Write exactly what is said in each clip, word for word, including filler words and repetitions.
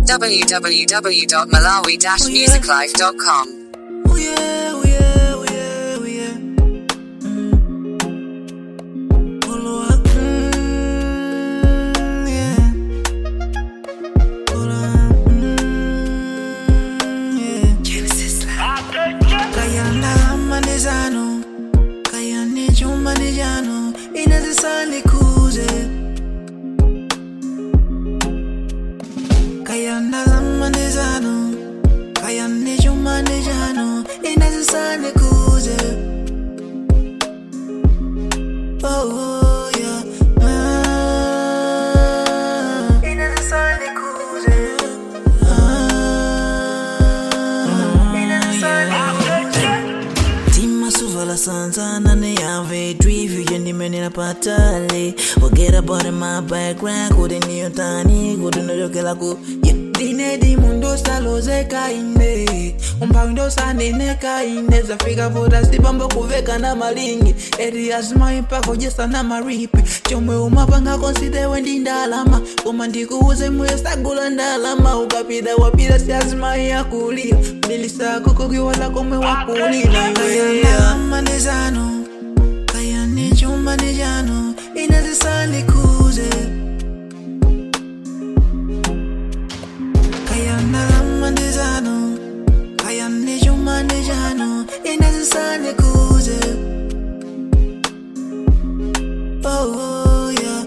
w w w dot malawi dash music life dot com. Oh yeah, oh yeah, oh yeah, oh yeah. Mm. Follow up, mm, yeah. Follow up, mm, yeah. Genesis Lab. Kayanda manezano, kayane chuma nejano, inazisani kuze. Kayanda manezano, kayane chuma nejano, inazisani kuze. Oh, oh yeah, ah, inazisani kuze. Ah, inazisani kuze. Tima suvala sanzana ne ave drive yendi menina patale. Forget about my background, couldn't you tani, couldn't you get like Dine di mundo saloze kaine Umpando sanine kaine Zafika voda sibambo kuveka na malingi Eri azma impako jesa na maripi Chomwe umapanga konside wendi ndalama Umandiku uze mwesta gula ndalama Ukapida wapida si azma ya kulia Nilisa kukogi wala kome wakulina Kayana manezano Kayane chumba nejano Inazisani kuze Kayana manezano, kayane chuma nejano, inazisani kuze. Oh, oh yeah,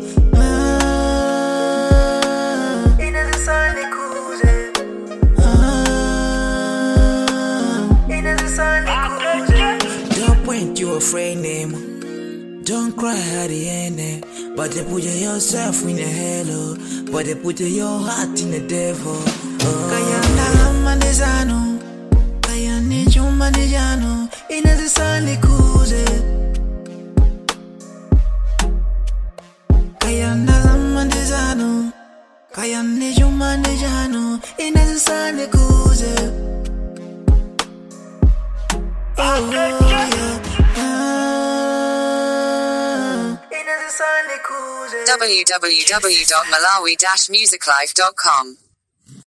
ah, inazisani kuze. Ah, inazisani kuze. Don't point your friend name, don't cry at the end. But they put yourself in the hell, but they put your heart in the devil. Kayana manezano, kayane chuma nejano, inazisani kuze. Kayana manezano, kayane chuma nejano, inazisani kuze. Oh yeah, ah, inazisani kuze. w w w dot malawi dash music life dot com